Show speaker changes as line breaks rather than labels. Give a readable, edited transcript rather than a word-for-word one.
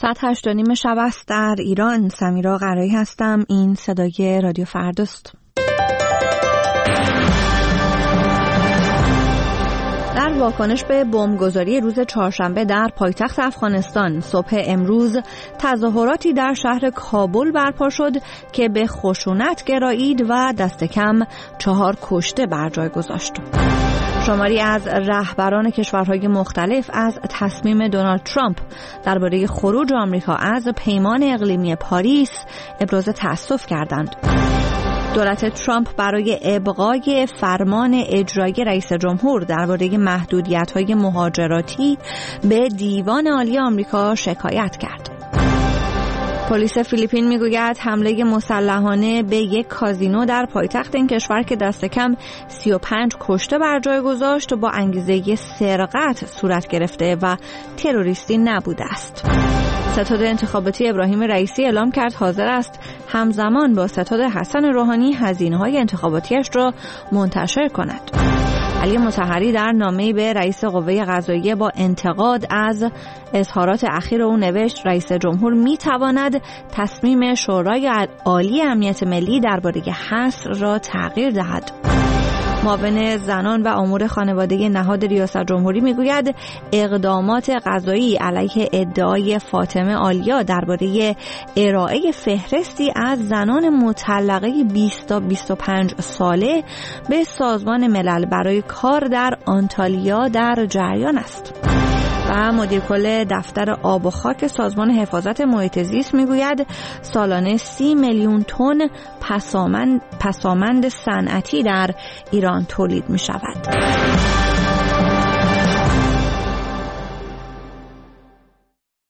ساعت 8:30 شب است در ایران. سمیرا قرایی هستم. این صدای رادیو فرداست. در واکنش به بمبگذاری روز چهارشنبه در پایتخت افغانستان، صبح امروز تظاهراتی در شهر کابل برپا شد که به خشونت گرایید و دست کم 4 کشته بر جای گذاشت. شماری از رهبران کشورهای مختلف از تصمیم دونالد ترامپ درباره خروج آمریکا از پیمان اقلیمی پاریس ابراز تأسف کردند. دولت ترامپ برای ابقای فرمان اجرایی رئیس جمهور درباره محدودیت‌های مهاجراتی به دیوان عالی آمریکا شکایت کرد. پلیس فیلیپین میگوید حمله مسلحانه به یک کازینو در پایتخت این کشور که دست کم 35 کشته بر جای گذاشت با انگیزه سرقت صورت گرفته و تروریستی نبوده است. ستاد انتخاباتی ابراهیم رئیسی اعلام کرد حاضر است همزمان با ستاد حسن روحانی هزینه‌های انتخاباتیش را منتشر کند. علی مطهری در نامه‌ای به رئیس قوه قضاییه با انتقاد از اظهارات اخیر او نوشت رئیس جمهور می‌تواند تصمیم شورای عالی امنیت ملی درباره حصر را تغییر دهد. معاون زنان و امور خانواده نهاد ریاست جمهوری میگوید اقدامات قضایی علیه ادعای فاطمه آلیا درباره ارائه فهرستی از زنان مطلقه 20 تا 25 ساله به سازمان ملل برای کار در آنتالیا در جریان است. و مدیر کل دفتر آب و خاک سازمان حفاظت محیط زیست میگوید سالانه 30 میلیون تن پسامند صنعتی در ایران تولید می شود.